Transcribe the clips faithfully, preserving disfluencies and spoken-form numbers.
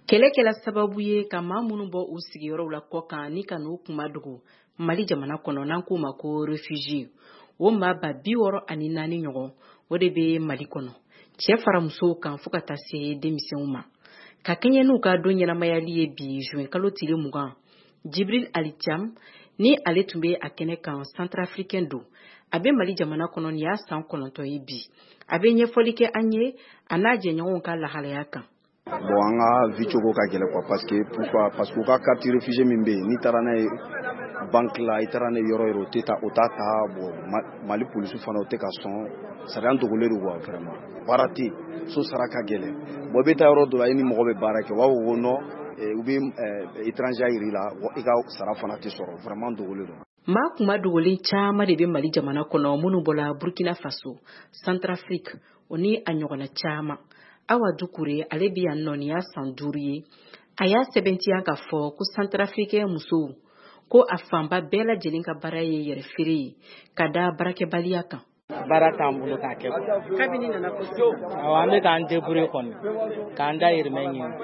Kɛlɛkɛla sababu ye ka maa minnu bɔ u sigiyɔrɔw la kɔ kan ni ka n'u kuma dogo Mali jamana kɔnɔ n'an k'u ma ko réfugié o maa ba bi wɔɔrɔ ani naani ɲɔgɔn o de bɛ Mali kɔnɔ cɛ fara musow kan fo ka taa se denmisɛnw ma ka kɛɲɛ n'u ka don ɲɛnamayali ye bi juin kalo tile mugan Jibril Ali Thiam ni ale tun bɛ a kɛnɛ kan Centrafricain don a bɛ Mali jamana kɔnɔ nin y'a san kɔnɔntɔn ye bi a bɛ ɲɛfɔli kɛ an ye a n'a jɛɲɔgɔnw ka lahalaya kan. Bon an ka vie cogo ka gɛlɛn quoi parce que pourquoi parce que u ka carte réfugié min bɛ yen n'i taara n'a ye banque la i taara n'a ye yɔrɔ yɔrɔ o tɛ taa o t'a ta bon Mali polisi fana o tɛ ka sɔn sariya dogolen don quoi vraiment baara tɛ yen so sara ka gɛlɛn bon i bɛ taa yɔrɔ dɔ la i ni mɔgɔ bɛ baara kɛ u b'a fɔ ko non u bɛ étranger yir'i la i ka sara fana tɛ sɔrɔ vraiment dogolen don. Maa kuma dogolen caman de bɛ Mali jamana kɔnɔ minnu bɔra Burkina Faso, Centrafrique o ni a ɲɔgɔnna caman. Awa Dukure ale bɛ yan nɔ nin y'a san duuru ye a y'a sɛbɛntiya k'a fɔ ko Centrafricain musow ko a fanba bɛɛ lajɛlen ka baara ye yɛrɛ feere ye ka da baarakɛbaliya kan. Baara t'an bolo k'a kɛ kabini nana ko sisan awɔ an bɛ k'an débrouiller kɔni k'an da hirimɛ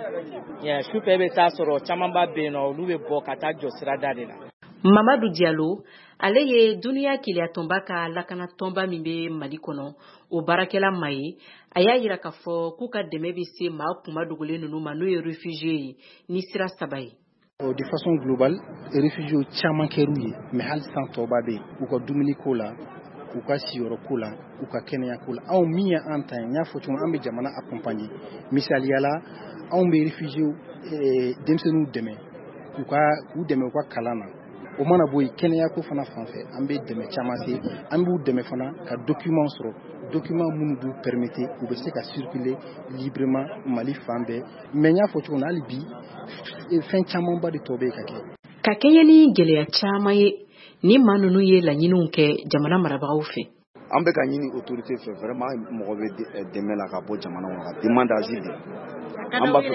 ɲini su fɛ i bɛ taa sɔrɔ camanba bɛ yen nɔ olu bɛ bɔ ka taa jɔ sirada de la. Mamadou Diallo ale ye duniya keleya tɔnba ka lakana tɔnba min bɛ Mali kɔnɔ o baarakɛla ma ye a y'a jira k'a fɔ k'u ka dɛmɛ bɛ se maa kuma dogolen ninnu ma n'o ye réfugié ye ni sira saba ye. De façon globale réfugié caman kɛr'u ye mais hali san tɔba bɛ yen u ka dumuni ko la u ka siyɔrɔ ko la u ka kɛnɛya ko la anw min ye an ta ye n y'a fɔ cogo an bɛ jamana accompagner misaliyala anw bɛ réfugié denmisɛnninw dɛmɛ u ka k'u dɛmɛ u ka kalan na o mana bɔ yen kɛnɛya ko fana fanfɛ an bɛ dɛmɛ caman se an b'u dɛmɛ fana ka document sɔrɔ document minnu b'u permettre u bɛ se ka circuler librement Mali fan bɛɛ mais n y'a fɔ cogo min hali bi fɛn camanba de tɔ bɛ ka kɛ. Ka kɛɲɛ ni gɛlɛya caman ye ni maa ninnu ye laɲiniw kɛ jamana marabagaw fɛ. An bɛ ka ɲini autorité fɛ vraiment mɔgɔ bɛ dɛmɛ la ka bɔ jamana kɔnɔ ka demande d'asile de. An b'a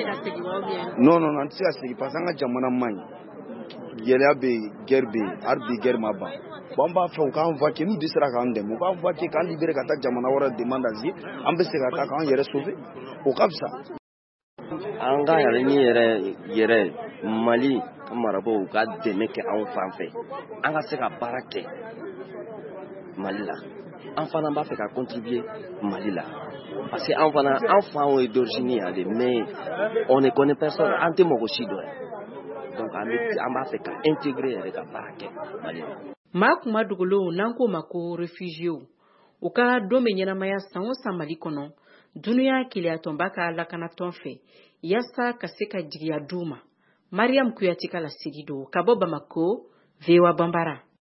fɛ non non an tɛ se ka segin parce que an ka jamana man ɲi gɛlɛya bɛ yen guerre bɛ yen hali bi guerre ma ban bon an b'a fɛ u k'an vaquer n'u dɛsɛra k'an dɛmɛ u k'an vaquer k'an libérer ka taa jamana wɛrɛ demande d'asile an bɛ se ka taa k'an yɛrɛ sauver o ka fisa. An ka laɲini yɛrɛ yɛrɛ Mali marabagaw ka dɛmɛ kɛ anw fan fɛ an ka se ka baara kɛ Mali la an fana b'a fɛ ka contribuer Mali la parce que an fana an fan ye d'origine yan de mais on ne connaît personne an tɛ mɔgɔ si dɔn donc an b'a fɛ ka intégrer yɛrɛ ka baara kɛ Mali la. Maa kuma dogolenw n'an k'o ma ko réfugié u ka don bɛ ɲɛnamaya san o san Mali kɔnɔ duniya keleya tɔnba ka lakanatɔn fɛ yaasa ka se ka jigiya d'u ma. Mariam Kuyate ka lasigi don ka bɔ Bamako V O A Bambara.